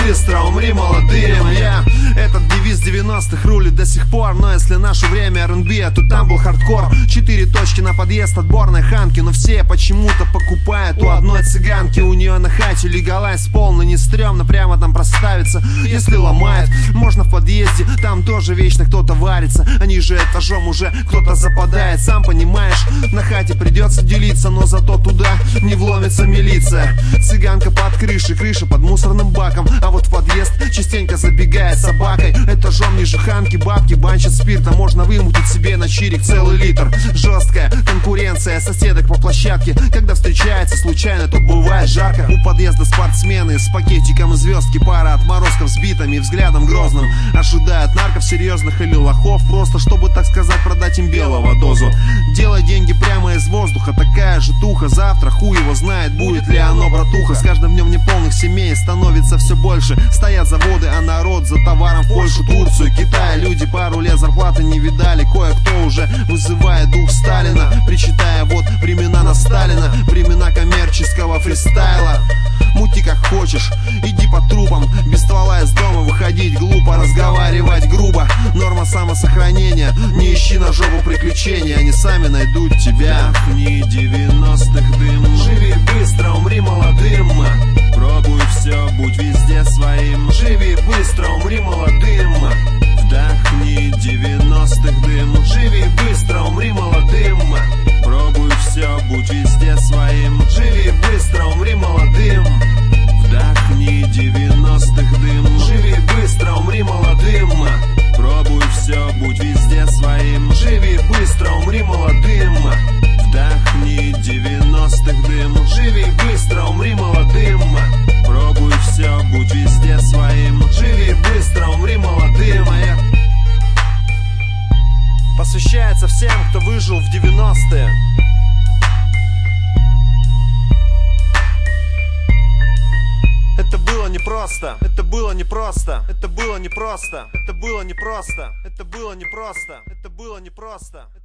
быстро, умри молодым. Этот девиз 90-х рулит до сих пор. Но если наше время R&B, то там был хардкор. 4 точки на подъезд отборной ханки. Но все почему-то покупают у одной цыганки. У нее на хате легалайз полный, не стрёмно прямо там проставиться. Если ломает, можно в подъезде, там тоже вечно кто-то варится. А ниже этажом уже кто-то западает. Сам понимаешь, на хате придется делиться, но зато туда не вломится милиция. Цыганка под крышей, крыша под мусорным баком. А вот в подъезд частенько забегает собакой. Этажом ниже ханки бабки банчат спирта. Можно вымутить себе на чирик целый литр. Жесткая конкуренция соседок по площадке. Когда встречается случайно, то бывает жарко. У подъезда спортсмены с пакетиком звездки. Пара отморозков с битами и взглядом грозным. Ожидают нарков серьезных или лохов, просто чтобы, так сказать, продать им белого дозу. Делай деньги прямо из воздуха, такая же туха. Завтра хуй его знает, будет ли оно, братуха. С каждым днем неполных семей становится все больше. Стоят заводы, а народ за товаром в Польшу, Турцию, Китай. Люди пару лет зарплаты не видали. Кое-кто уже вызывает дух Сталина, причитая вот времена на Сталина, времена коммерческого фристайла. Мути как хочешь, иди по трупам. Без ствола из дома выходить глупо, разговаривать грубо. Норма самосохранения, не ищи на жопу приключения, они сами найдут тебя. Вдохни 90-х дым, живи быстро, умри молодым. Пробуй все, будь везде своим. Живи быстро, умри молодым. Вдохни 90-х дым, живи быстро, умри молодым. Пробуй все, будь везде своим. Живи быстро, умри молодым. Вдохни 90-х дым, живи быстро, умри молодым. Пробуй все, будь везде своим. Живи быстро, умри молодым. Вдохни 90-х дым, живи быстро, умри молодым. Пробуй все, будь везде своим. Живи быстро, умри молодым. Посвящается всем, кто выжил в 90-е. Это было непросто, это было непросто, это было непросто, это было непросто, это было непросто, это было непросто.